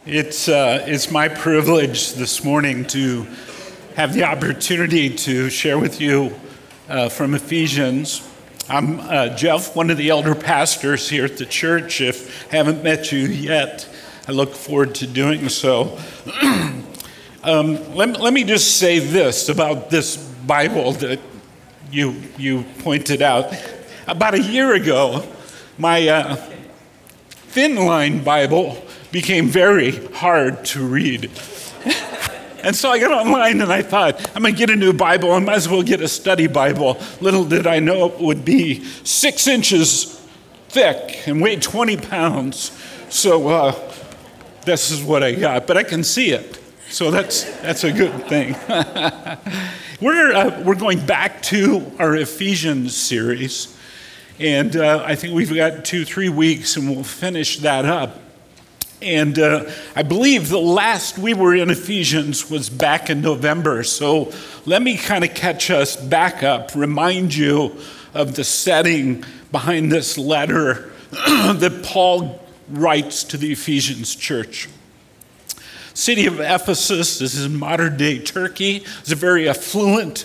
It's my privilege this morning to have the opportunity to share with you from Ephesians. I'm Jeff, one of the elder pastors here at the church. If I haven't met you yet, I look forward to doing so. Let me just say this about this Bible that you pointed out. About a year ago, my thin line Bible became very hard to read. And so I got online and I thought, I'm going to get a new Bible. I might as well get a study Bible. Little did I know it would be 6 inches thick and weigh 20 pounds. So this is what I got, but I can see it. So that's a good thing. We're going back to our Ephesians series. And I think we've got 2-3 weeks and we'll finish that up. And I believe the last we were in Ephesians was back in November. So let me kind of catch us back up, remind you of the setting behind this letter that Paul writes to the Ephesians church. City of Ephesus, this is in modern day Turkey. It's a very affluent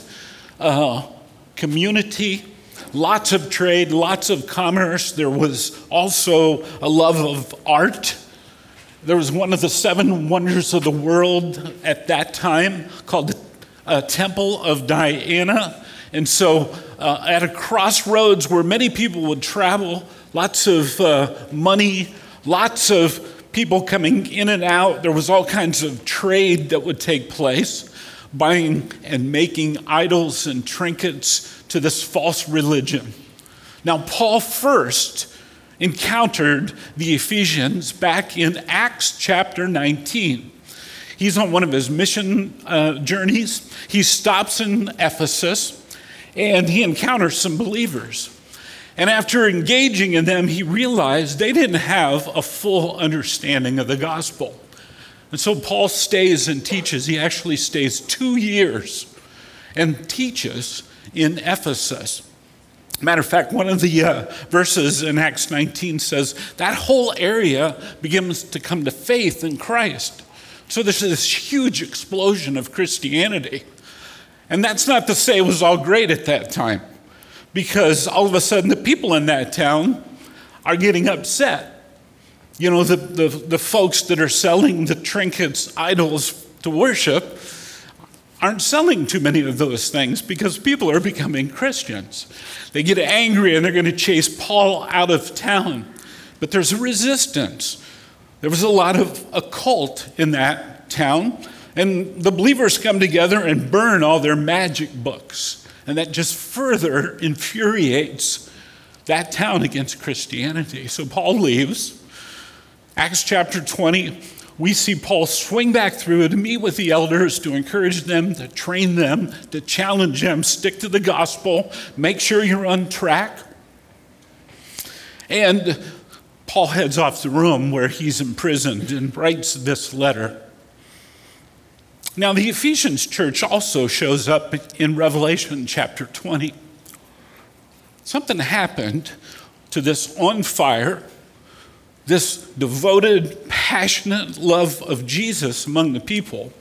community. Lots of trade, lots of commerce. There was also a love of art. There was one of the 7 wonders of the world at that time called the Temple of Diana. And so at a crossroads where many people would travel, lots of money, lots of people coming in and out. There was all kinds of trade that would take place, buying and making idols and trinkets to this false religion. Now, Paul first encountered the Ephesians back in Acts chapter 19. He's on one of his mission journeys. He stops in Ephesus and he encounters some believers. And after engaging in them, he realized they didn't have a full understanding of the gospel. And so Paul stays and teaches. He actually stays 2 years and teaches in Ephesus. Matter of fact, one of the verses in Acts 19 says that whole area begins to come to faith in Christ. So there's this huge explosion of Christianity. And that's not to say it was all great at that time, because all of a sudden the people in that town are getting upset. You know, the folks that are selling the trinkets, idols to worship, aren't selling too many of those things because people are becoming Christians. They get angry and they're going to chase Paul out of town. But there's a resistance. There was a lot of occult in that town. And the believers come together and burn all their magic books. And that just further infuriates that town against Christianity. So Paul leaves. Acts chapter 20. We see Paul swing back through to meet with the elders, to encourage them, to train them, to challenge them, stick to the gospel, make sure you're on track. And Paul heads off the room where he's imprisoned and writes this letter. Now, the Ephesians church also shows up in Revelation chapter 20. Something happened to this on fire, this devoted, passionate love of Jesus among the people,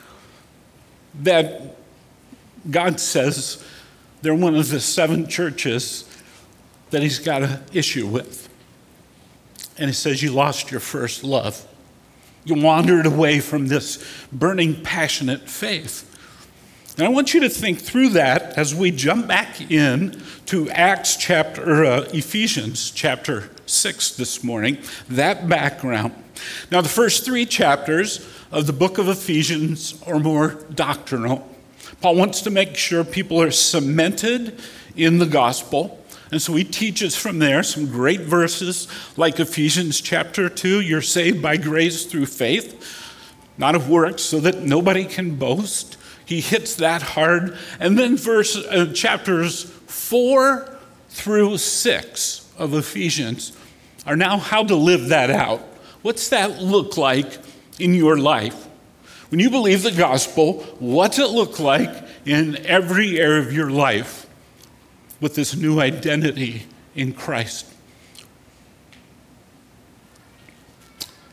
that God says they're one of the 7 churches that he's got an issue with. And he says, you lost your first love. You wandered away from this burning, passionate faith. And I want you to think through that as we jump back in to Ephesians chapter 6 this morning, that background. Now, the first 3 chapters of the book of Ephesians are more doctrinal. Paul wants to make sure people are cemented in the gospel. And so he teaches from there some great verses like Ephesians chapter 2, you're saved by grace through faith, not of works, so that nobody can boast. He hits that hard. And then chapters 4 through 6 of Ephesians are now how to live that out. What's that look like in your life? When you believe the gospel, what's it look like in every area of your life with this new identity in Christ?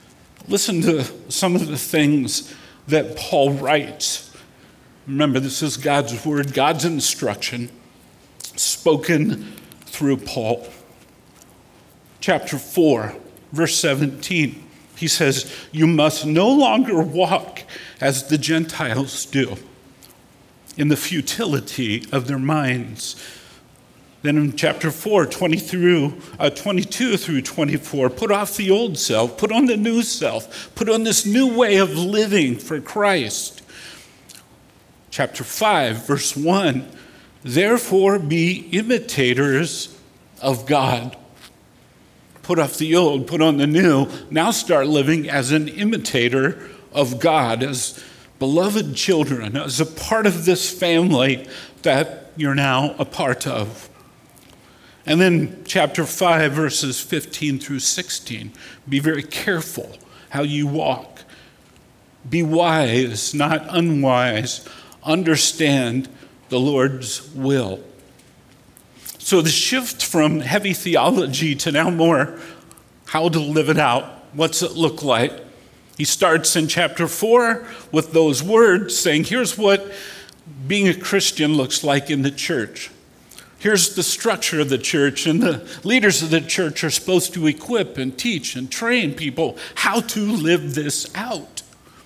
listen to some of the things that Paul writes. Remember, this is God's word, God's instruction, spoken through Paul. Chapter 4, verse 17, he says, "You must no longer walk as the Gentiles do, in the futility of their minds." Then in chapter 4, 22 through 24, "Put off the old self, put on the new self, put on this new way of living for Christ." Chapter 5, verse 1, "Therefore be imitators of God." Put off the old, put on the new. Now start living as an imitator of God, as beloved children, as a part of this family that you're now a part of. And then chapter 5, verses 15 through 16, "Be very careful how you walk. Be wise, not unwise. Understand the Lord's will." So the shift from heavy theology to now more how to live it out. What's it look like? He starts in chapter 4 with those words saying, here's what being a Christian looks like in the church. Here's the structure of the church, and the leaders of the church are supposed to equip and teach and train people how to live this out.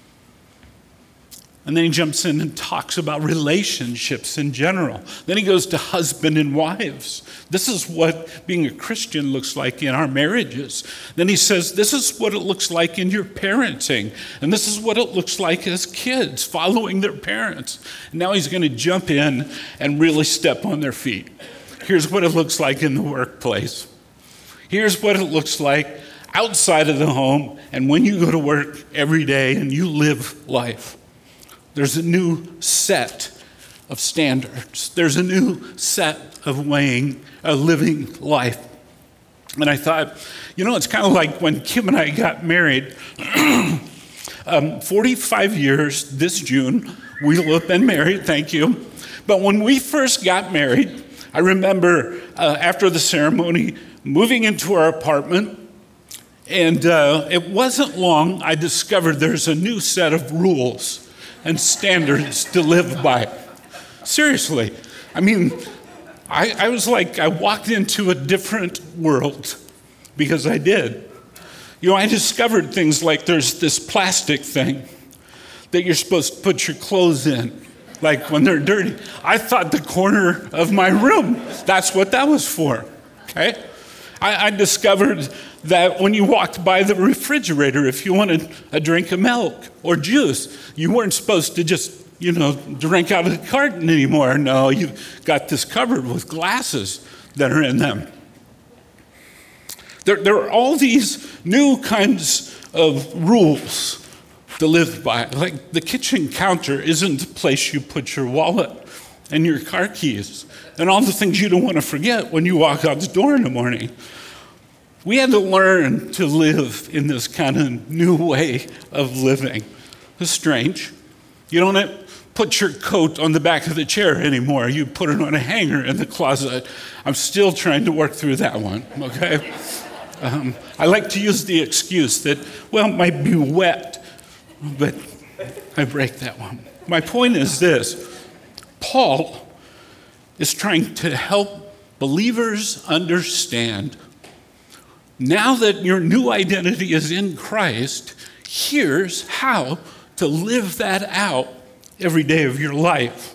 And then he jumps in and talks about relationships in general. Then he goes to husband and wives. This is what being a Christian looks like in our marriages. Then he says, this is what it looks like in your parenting. And this is what it looks like as kids following their parents. And now he's going to jump in and really step on their feet. Here's what it looks like in the workplace. Here's what it looks like outside of the home and when you go to work every day and you live life. There's a new set of standards. There's a new set of living life. And I thought, it's kind of like when Kim and I got married. 45 years this June. We'll have been married, thank you. But when we first got married, I remember after the ceremony moving into our apartment. And it wasn't long, I discovered there's a new set of rules and standards to live by. Seriously. I was like, I walked into a different world because I did. I discovered things like there's this plastic thing that you're supposed to put your clothes in, like when they're dirty. I thought the corner of my room, that's what that was for, okay? I discovered that when you walked by the refrigerator, if you wanted a drink of milk or juice, you weren't supposed to just, drink out of the carton anymore. No, you've got this covered with glasses that are in them. There are all these new kinds of rules to live by. Like the kitchen counter isn't the place you put your wallet and your car keys and all the things you don't want to forget when you walk out the door in the morning. We had to learn to live in this kind of new way of living. It's strange. You don't put your coat on the back of the chair anymore. You put it on a hanger in the closet. I'm still trying to work through that one, okay? I like to use the excuse that, it might be wet, but I break that one. My point is this. Paul is trying to help believers understand, now that your new identity is in Christ, here's how to live that out every day of your life.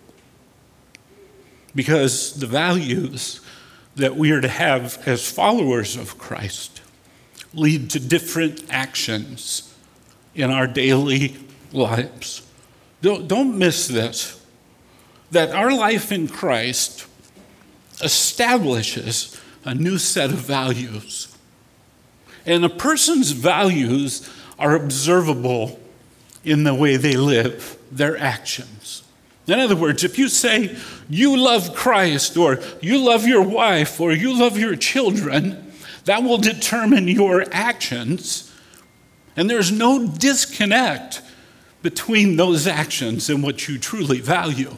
Because the values that we are to have as followers of Christ lead to different actions in our daily lives. Don't miss this, that our life in Christ establishes a new set of values. And a person's values are observable in the way they live, their actions. In other words, if you say you love Christ, or you love your wife, or you love your children, that will determine your actions. And there's no disconnect between those actions and what you truly value.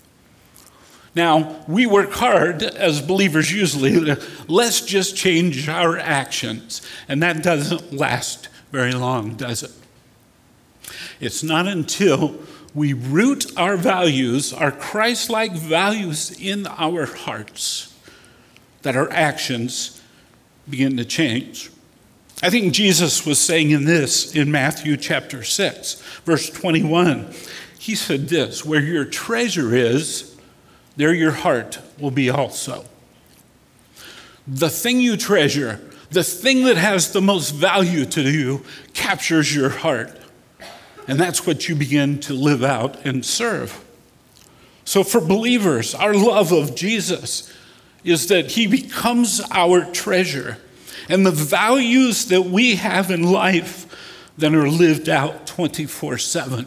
Now, we work hard as believers usually, let's just change our actions. And that doesn't last very long, does it? It's not until we root our values, our Christ-like values in our hearts, that our actions begin to change. I think Jesus was saying in Matthew chapter 6, verse 21. He said this, where your treasure is, there your heart will be also. The thing you treasure, the thing that has the most value to you, captures your heart. And that's what you begin to live out and serve. So for believers, our love of Jesus is that he becomes our treasure. And the values that we have in life that are lived out 24/7.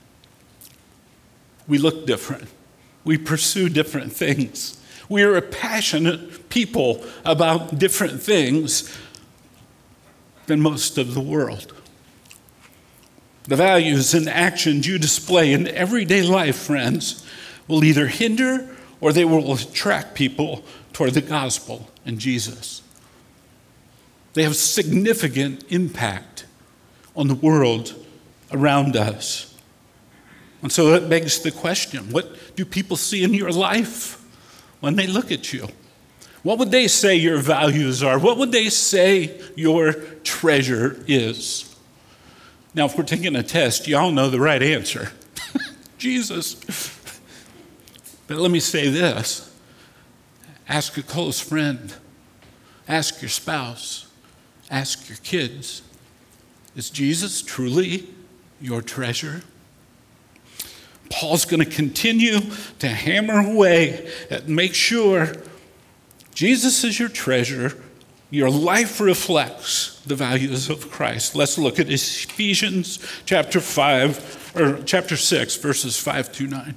We look different. We pursue different things. We are a passionate people about different things than most of the world. The values and actions you display in everyday life, friends, will either hinder or they will attract people toward the gospel and Jesus. They have significant impact on the world around us. And so that begs the question, what do people see in your life when they look at you? What would they say your values are? What would they say your treasure is? Now, if we're taking a test, y'all know the right answer. Jesus. But let me say this. Ask a close friend. Ask your spouse. Ask your kids. Is Jesus truly your treasure? Paul's going to continue to hammer away and make sure Jesus is your treasure. Your life reflects the values of Christ. Let's look at Ephesians chapter 6, verses 5-9.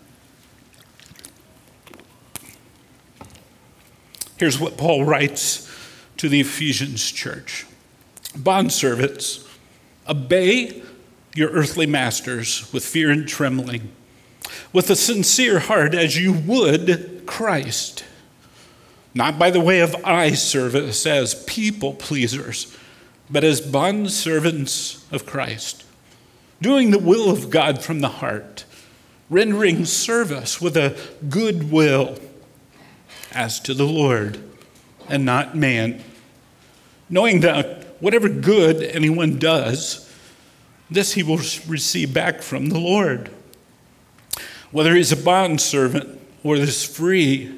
Here's what Paul writes to the Ephesians church. Bondservants, obey your earthly masters with fear and trembling, with a sincere heart as you would Christ, not by the way of eye service as people pleasers, but as bondservants of Christ, doing the will of God from the heart, rendering service with a good will as to the Lord and not man, knowing that whatever good anyone does, this he will receive back from the Lord. Whether he's a bondservant or is free,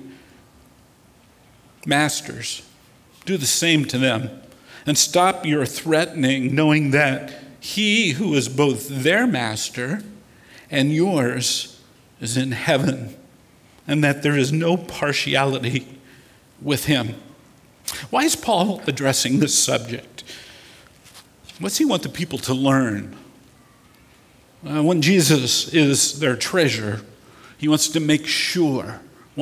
masters, do the same to them, and stop your threatening, knowing that he who is both their master and yours is in heaven, and that there is no partiality with him. Why is Paul addressing this subject? What's he want the people to learn? When Jesus is their treasure, he wants to make sure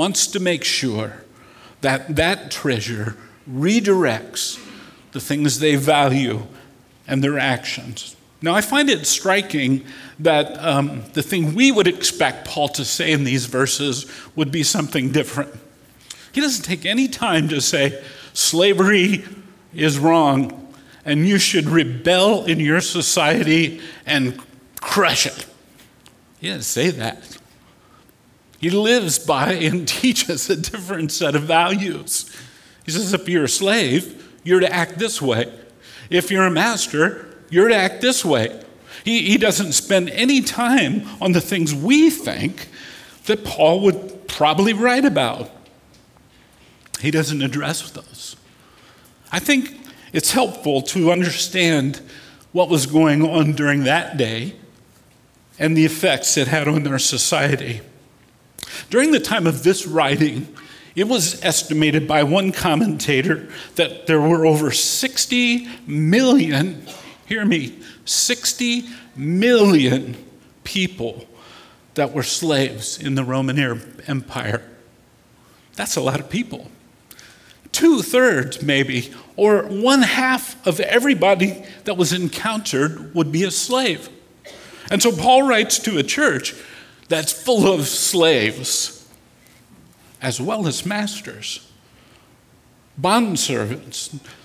that that treasure redirects the things they value and their actions. Now, I find it striking that the thing we would expect Paul to say in these verses would be something different. He doesn't take any time to say, slavery is wrong, and you should rebel in your society and crush it. He doesn't say that. He lives by and teaches a different set of values. He says, if you're a slave, you're to act this way. If you're a master, you're to act this way. He doesn't spend any time on the things we think that Paul would probably write about. He doesn't address those. I think it's helpful to understand what was going on during that day and the effects it had on our society. During the time of this writing, it was estimated by one commentator that there were over 60 million, hear me, 60 million people that were slaves in the Roman Empire. That's a lot of people. 2/3 maybe, or 1/2 of everybody that was encountered would be a slave. And so Paul writes to a church that's full of slaves as well as masters, bondservants.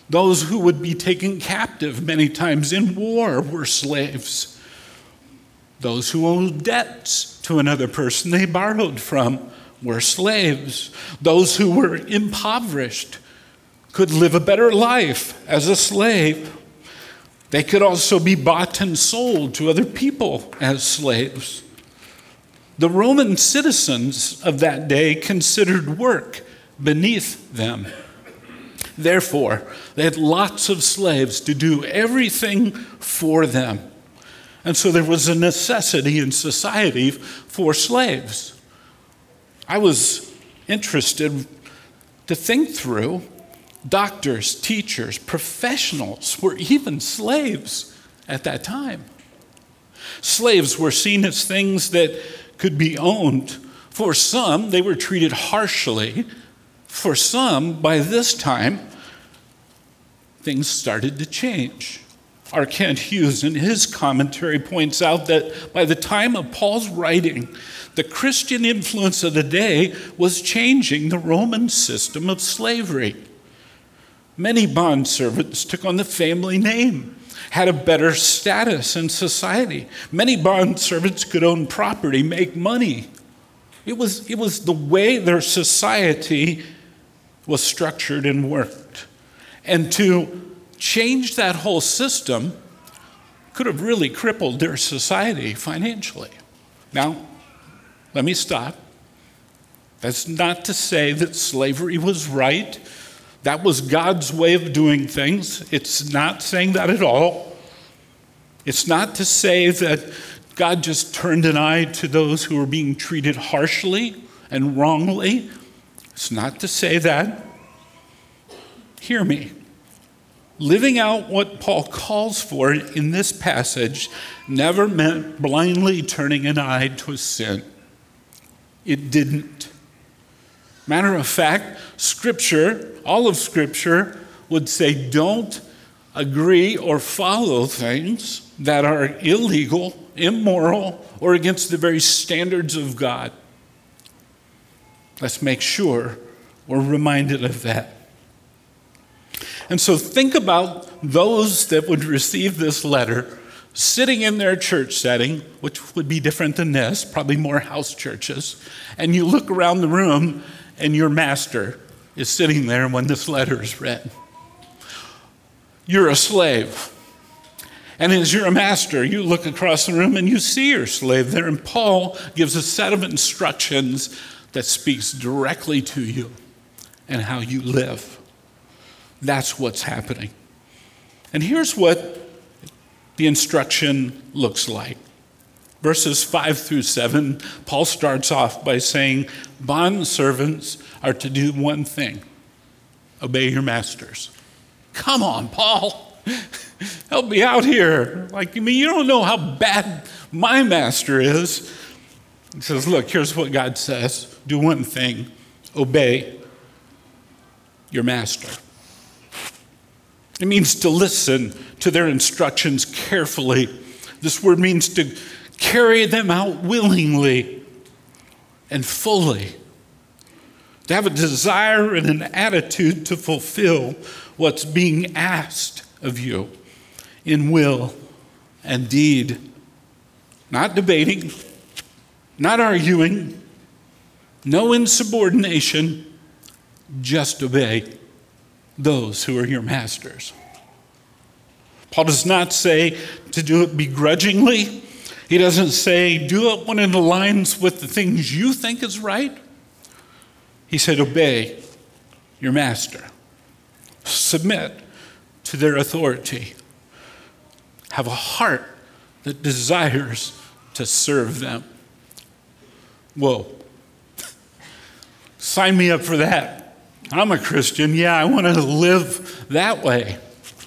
Those who would be taken captive many times in war were slaves. Those who owed debts to another person they borrowed from were slaves. Those who were impoverished could live a better life as a slave. They could also be bought and sold to other people as slaves. The Roman citizens of that day considered work beneath them. Therefore, they had lots of slaves to do everything for them. And so there was a necessity in society for slaves. I was interested to think through doctors, teachers, professionals were even slaves at that time. Slaves were seen as things that could be owned. For some, they were treated harshly. For some, by this time, things started to change. R. Kent Hughes, in his commentary, points out that by the time of Paul's writing, the Christian influence of the day was changing the Roman system of slavery. Many bondservants took on the family name, had a better status in society. Many bondservants could own property, make money. It was the way their society was structured and worked. And to change that whole system could have really crippled their society financially. Now, let me stop. That's not to say that slavery was right. That was God's way of doing things. It's not saying that at all. It's not to say that God just turned an eye to those who were being treated harshly and wrongly. It's not to say that. Hear me. Living out what Paul calls for in this passage never meant blindly turning an eye to a sin. It didn't. Matter of fact, Scripture, all of Scripture, would say don't agree or follow things that are illegal, immoral, or against the very standards of God. Let's make sure we're reminded of that. And so think about those that would receive this letter sitting in their church setting, which would be different than this, probably more house churches, and you look around the room and your master is sitting there when this letter is read. You're a slave. And as you're a master, you look across the room and you see your slave there, and Paul gives a set of instructions that speaks directly to you and how you live. That's what's happening. And here's what the instruction looks like. Verses 5 through 7, Paul starts off by saying, bond servants are to do one thing: obey your masters. Come on, Paul. Help me out here. You don't know how bad my master is. He says, look, here's what God says. Do one thing: obey your master. It means to listen to their instructions carefully. This word means to carry them out willingly and fully. To have a desire and an attitude to fulfill what's being asked of you in will and deed. Not debating, not arguing, no insubordination, just obey those who are your masters. Paul does not say to do it begrudgingly. He doesn't say do it when it aligns with the things you think is right. He said obey your master. Submit to their authority. Have a heart that desires to serve them. Whoa. Sign me up for that. I'm a Christian. Yeah, I want to live that way.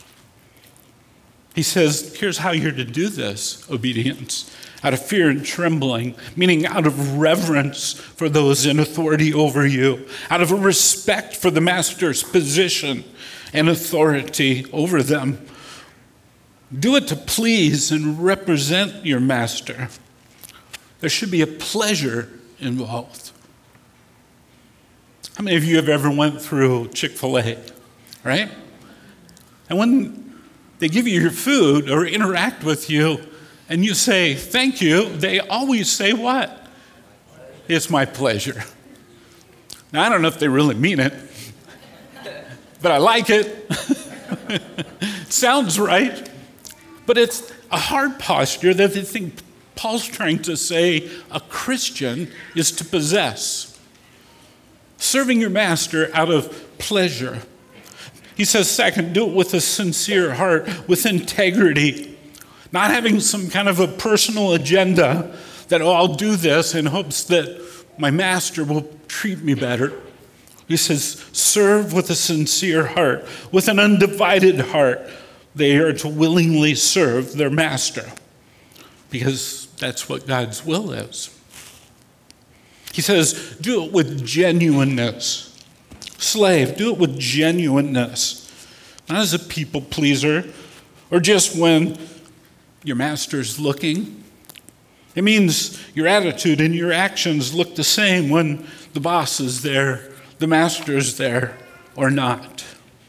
He says, here's how you're to do this obedience: out of fear and trembling, meaning out of reverence for those in authority over you, out of a respect for the master's position and authority over them. Do it to please and represent your master. There should be a pleasure involved. How many of you have ever went through Chick-fil-A, right? And when they give you your food or interact with you and you say thank you, they always say what? It's my pleasure. Now, I don't know if they really mean it, but I like it. Sounds right. But it's a hard posture that I think Paul's trying to say a Christian is to possess. Serving your master out of pleasure. He says, second, do it with a sincere heart, with integrity. Not having some kind of a personal agenda that, oh, I'll do this in hopes that my master will treat me better. He says, serve with a sincere heart, with an undivided heart. They are to willingly serve their master because that's what God's will is. He says, do it with genuineness. Slave, do it with genuineness. Not as a people pleaser or just when your master's looking. It means your attitude and your actions look the same when the boss is there, the master's there, or not.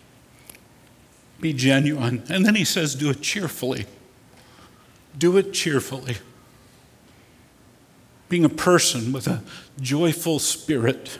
Be genuine. And then he says, do it cheerfully. Do it cheerfully. Being a person with a joyful spirit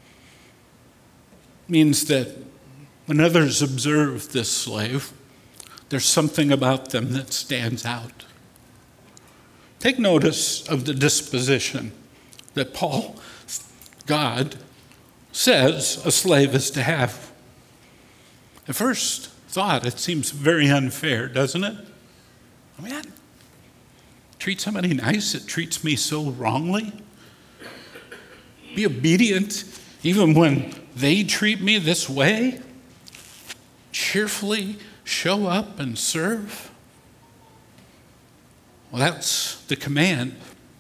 means that when others observe this slave, there's something about them that stands out. Take notice of the disposition that Paul, God, says a slave is to have. At first thought, it seems very unfair, doesn't it? I mean, I treat somebody nice that treats me so wrongly. Be obedient even when they treat me this way. Cheerfully show up and serve. Well, that's the command.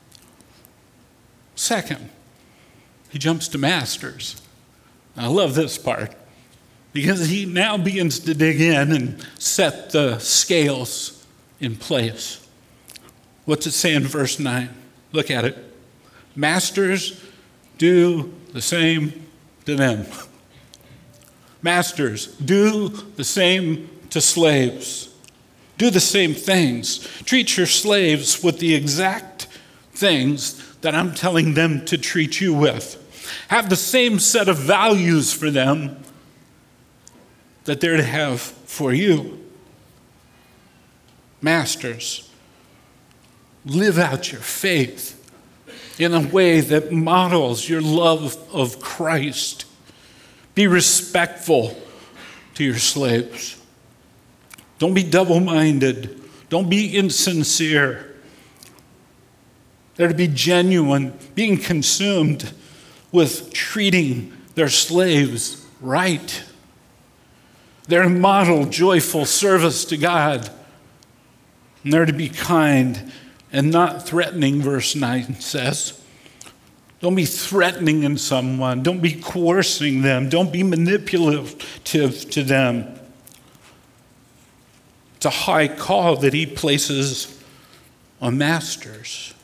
Second, he jumps to masters. I love this part because he now begins to dig in and set the scales in place. What's it say in verse 9? Look at it. Masters, do the same to them. Masters, do the same to slaves. Do the same things. Treat your slaves with the exact things that I'm telling them to treat you with. Have the same set of values for them that they're to have for you. Masters, live out your faith in a way that models your love of Christ. Be respectful to your slaves. Don't be double-minded. Don't be insincere. They're to be genuine, being consumed with treating their slaves right. They're to model joyful service to God. And they're to be kind and not threatening, verse 9 says. Don't be threatening in someone. Don't be coercing them. Don't be manipulative to them. It's a high call that he places on masters.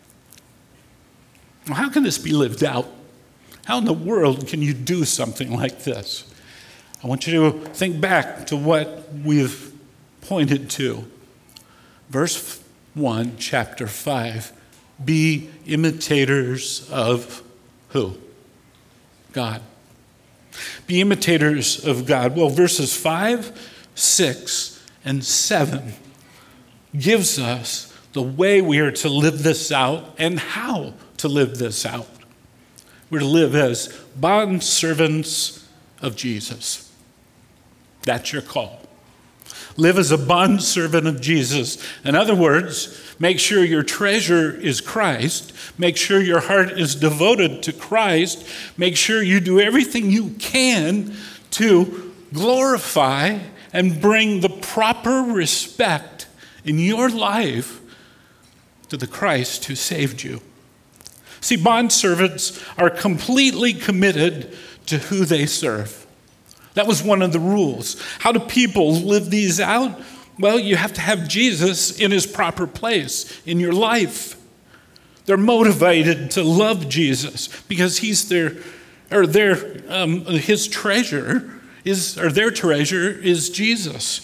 Well, how can this be lived out? How in the world can you do something like this? I want you to think back to what we've pointed to. Verse 1, chapter 5. Be imitators of who? God. Be imitators of God. Well, verses 5, 6, and 7 gives us the way we are to live this out and how to live this out. We're to live as bond servants of Jesus. That's your call. Live as a bondservant of Jesus. In other words, make sure your treasure is Christ. Make sure your heart is devoted to Christ. Make sure you do everything you can to glorify and bring the proper respect in your life to the Christ who saved you. See, bondservants are completely committed to who they serve. That was one of the rules. How do people live these out? Well, you have to have Jesus in his proper place in your life. They're motivated to love Jesus because he's his treasure is, or their treasure is Jesus.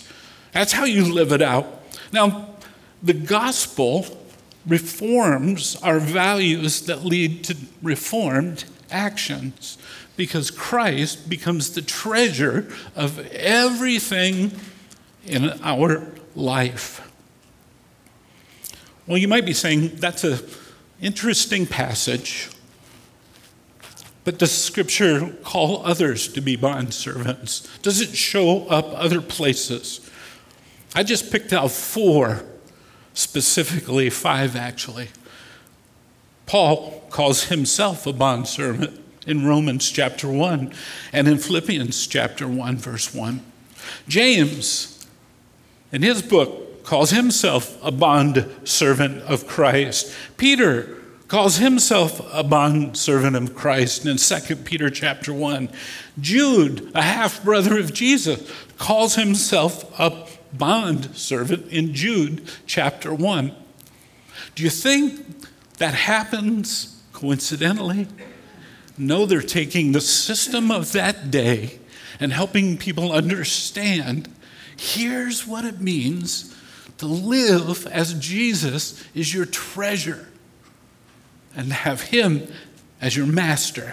That's how you live it out. Now, the gospel reforms our values that lead to reformed actions because Christ becomes the treasure of everything in our life. Well, you might be saying, that's an interesting passage, but does Scripture call others to be bondservants? Does it show up other places? I just picked out 4, specifically 5 actually. Paul calls himself a bondservant in Romans chapter 1 and in Philippians chapter 1, verse 1. James, in his book, calls himself a bondservant of Christ. Peter calls himself a bondservant of Christ in 2 Peter chapter 1. Jude, a half-brother of Jesus, calls himself a bondservant in Jude chapter 1. Do you think that happens coincidentally? No, they're taking the system of that day and helping people understand, here's what it means to live as Jesus is your treasure and have him as your master.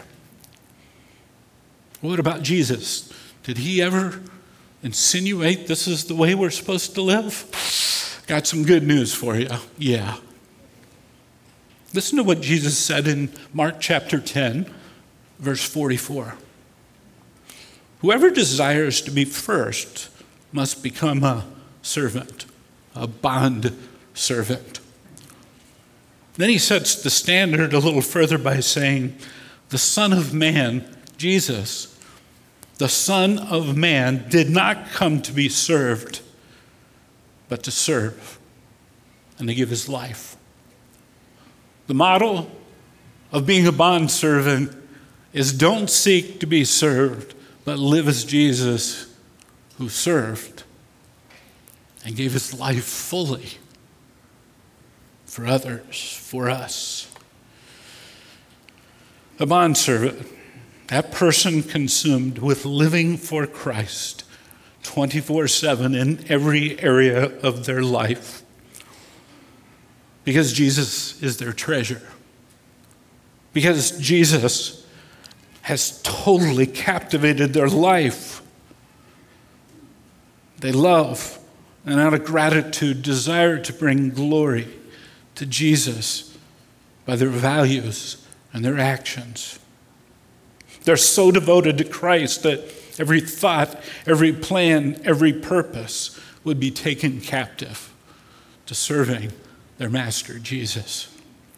What about Jesus? Did he ever insinuate this is the way we're supposed to live? Got some good news for you. Yeah. Listen to what Jesus said in Mark chapter 10, verse 44. Whoever desires to be first must become a servant, a bond servant. Then he sets the standard a little further by saying, the Son of Man, Jesus, the Son of Man did not come to be served, but to serve and to give his life. The model of being a bondservant is don't seek to be served, but live as Jesus who served and gave his life fully for others, for us. A bondservant, that person consumed with living for Christ 24/7 in every area of their life because Jesus is their treasure. Because Jesus has totally captivated their life. They love and out of gratitude desire to bring glory to Jesus by their values and their actions. They're so devoted to Christ that every thought, every plan, every purpose would be taken captive to serving their master, Jesus.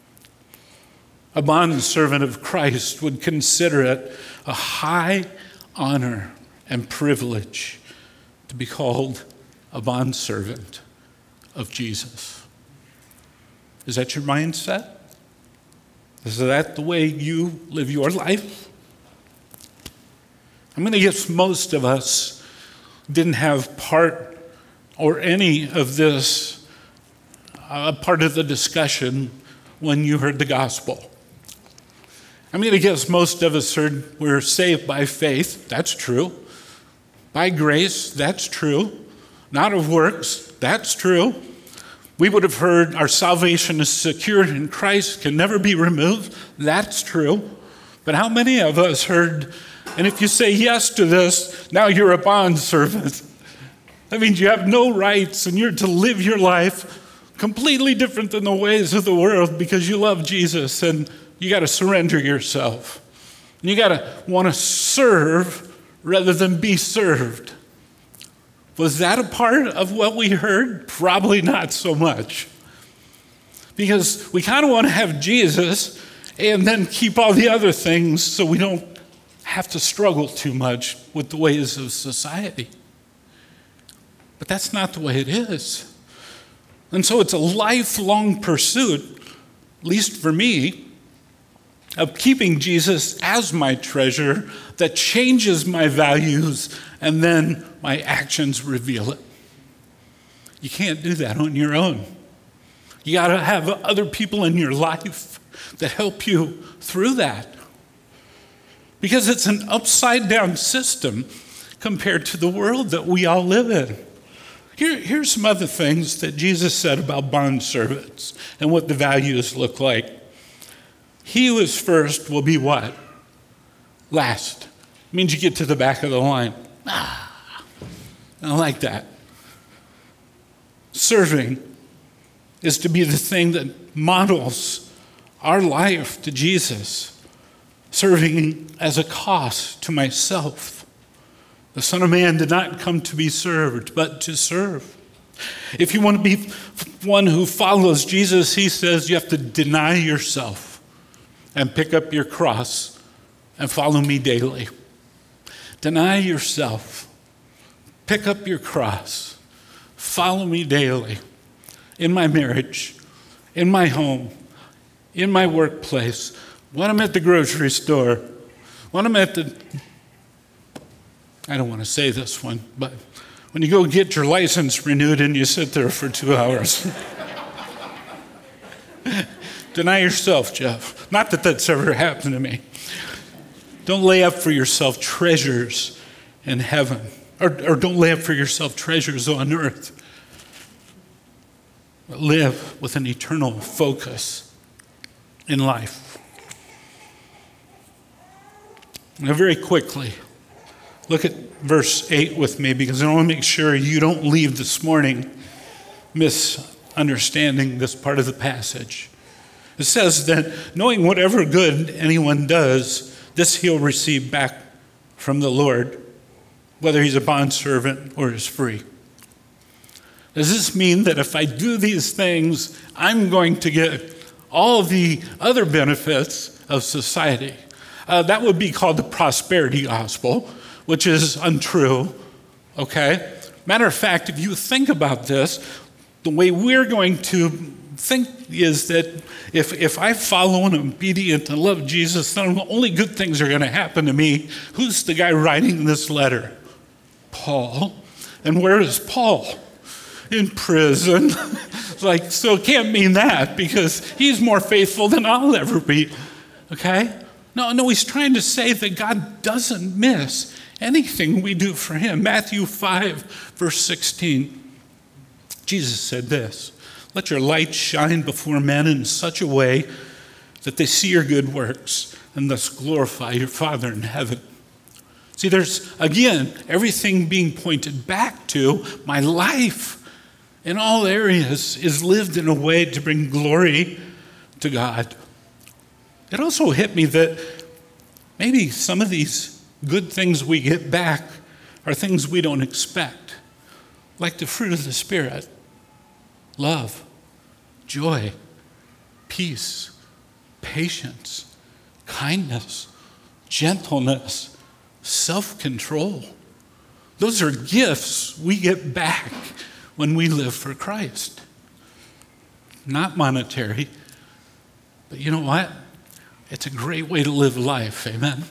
A bondservant of Christ would consider it a high honor and privilege to be called a bondservant of Jesus. Is that your mindset? Is that the way you live your life? I'm going to guess most of us didn't have part or any of this part of the discussion when you heard the gospel. I'm going to guess most of us heard we're saved by faith. That's true. By grace. That's true. Not of works. That's true. We would have heard our salvation is secured in Christ, can never be removed. That's true. But how many of us heard, and if you say yes to this, now you're a bondservant. That means you have no rights and you're to live your life completely different than the ways of the world because you love Jesus and you got to surrender yourself. And you got to want to serve rather than be served. Was that a part of what we heard? Probably not so much. Because we kind of want to have Jesus and then keep all the other things so we don't have to struggle too much with the ways of society. But that's not the way it is. And so it's a lifelong pursuit, at least for me, of keeping Jesus as my treasure that changes my values and then my actions reveal it. You can't do that on your own. You got to have other people in your life that help you through that. Because it's an upside down system compared to the world that we all live in. Here's some other things that Jesus said about bondservants and what the values look like. He who is first will be what? Last. It means you get to the back of the line. I don't like that. Serving is to be the thing that models our life to Jesus. Serving as a cost to myself. The Son of Man did not come to be served, but to serve. If you want to be one who follows Jesus, he says you have to deny yourself and pick up your cross and follow me daily. Deny yourself. Pick up your cross. Follow me daily. In my marriage, in my home, in my workplace, when I'm at the grocery store, when I'm at the... I don't want to say this one, but when you go get your license renewed and you sit there for 2 hours. Deny yourself, Jeff. Not that that's ever happened to me. Don't lay up for yourself treasures in heaven. Or don't lay up for yourself treasures on earth. But live with an eternal focus in life. Now, very quickly, look at verse 8 with me, because I want to make sure you don't leave this morning misunderstanding this part of the passage. It says that knowing whatever good anyone does, this he'll receive back from the Lord, whether he's a bondservant or is free. Does this mean that if I do these things, I'm going to get all the other benefits of society? That would be called the prosperity gospel, which is untrue, okay? Matter of fact, if you think about this, the way we're going to think is that if I follow and am obedient and love Jesus, then only good things are going to happen to me. Who's the guy writing this letter? Paul. And where is Paul? In prison. So it can't mean that, because he's more faithful than I'll ever be, okay? No, he's trying to say that God doesn't miss anything we do for him. Matthew 5, verse 16. Jesus said this, "Let your light shine before men in such a way that they see your good works and thus glorify your Father in heaven." See, there's, again, everything being pointed back to my life in all areas is lived in a way to bring glory to God. It also hit me that maybe some of these good things we get back are things we don't expect, like the fruit of the Spirit: love, joy, peace, patience, kindness, gentleness, self-control. Those are gifts we get back when we live for Christ. Not monetary, but you know what? It's a great way to live life, amen?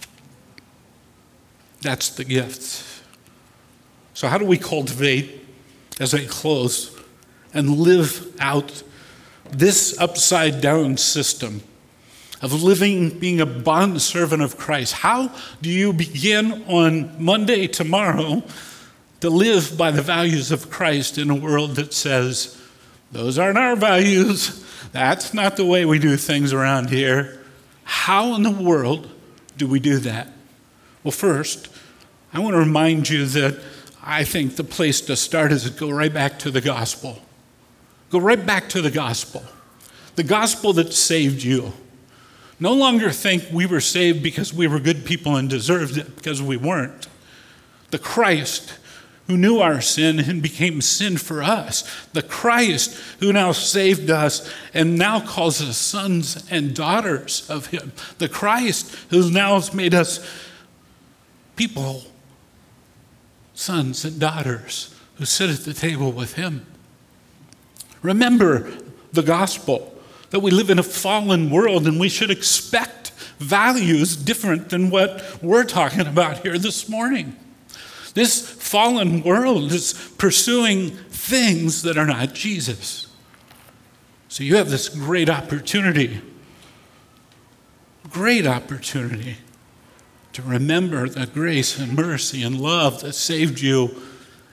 That's the gift. So how do we cultivate, as I close, and live out this upside down system of living, being a bondservant of Christ? How do you begin on Monday, tomorrow, to live by the values of Christ in a world that says, those aren't our values, that's not the way we do things around here? How in the world do we do that? Well, first, I want to remind you that I think the place to start is to go right back to the gospel. Go right back to the gospel. The gospel that saved you. No longer think we were saved because we were good people and deserved it, because we weren't. The Christ who knew our sin and became sin for us. The Christ who now saved us and now calls us sons and daughters of him. The Christ who now has made us people, sons and daughters who sit at the table with him. Remember the gospel, that we live in a fallen world and we should expect values different than what we're talking about here this morning. This fallen world is pursuing things that are not Jesus. So you have this great opportunity to remember the grace and mercy and love that saved you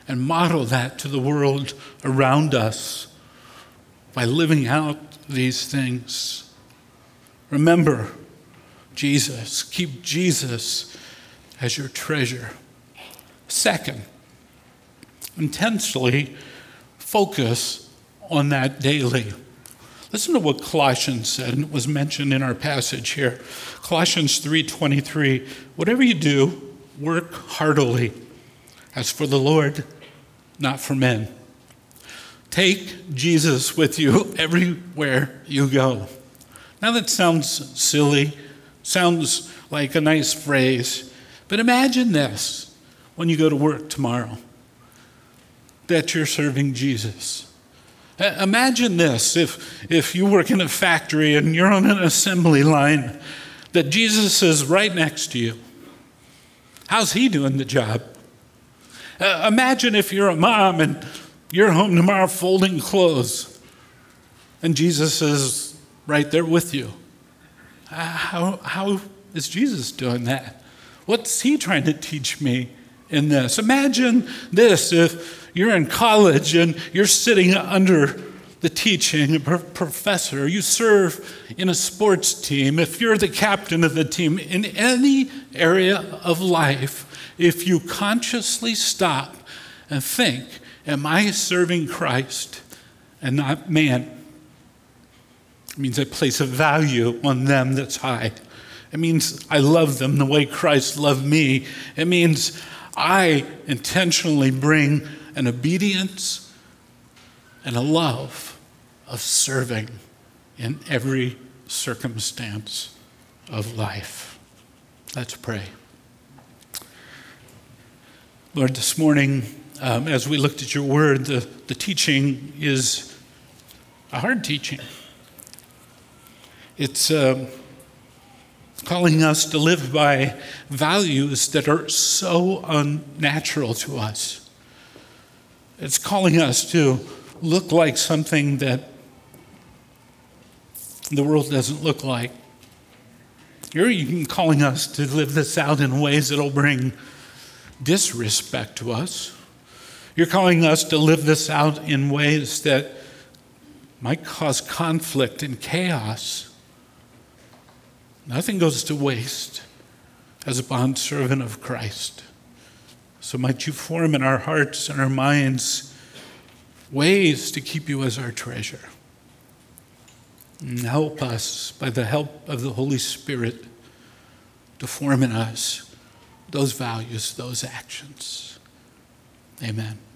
and model that to the world around us by living out these things. Remember Jesus. Keep Jesus as your treasure. Second, intensely focus on that daily. Listen to what Colossians said, and it was mentioned in our passage here. Colossians 3:23, whatever you do, work heartily, as for the Lord, not for men. Take Jesus with you everywhere you go. Now that sounds silly, sounds like a nice phrase, but imagine this when you go to work tomorrow, that you're serving Jesus. Imagine this, if you work in a factory and you're on an assembly line, that Jesus is right next to you. How's he doing the job? Imagine if you're a mom and you're home tomorrow folding clothes and Jesus is right there with you. How is Jesus doing that? What's he trying to teach me in this? Imagine this, if you're in college and you're sitting under the teaching of a professor, you serve in a sports team, if you're the captain of the team, in any area of life, if you consciously stop and think, am I serving Christ and not man? It means I place a value on them that's high. It means I love them the way Christ loved me. It means I intentionally bring an obedience and a love of serving in every circumstance of life. Let's pray. Lord, this morning, as we looked at your word, the teaching is a hard teaching. It's calling us to live by values that are so unnatural to us. It's calling us to look like something that the world doesn't look like. You're even calling us to live this out in ways that will bring disrespect to us. You're calling us to live this out in ways that might cause conflict and chaos. Nothing goes to waste as a bondservant of Christ. So might you form in our hearts and our minds ways to keep you as our treasure. And help us, by the help of the Holy Spirit, to form in us those values, those actions. Amen.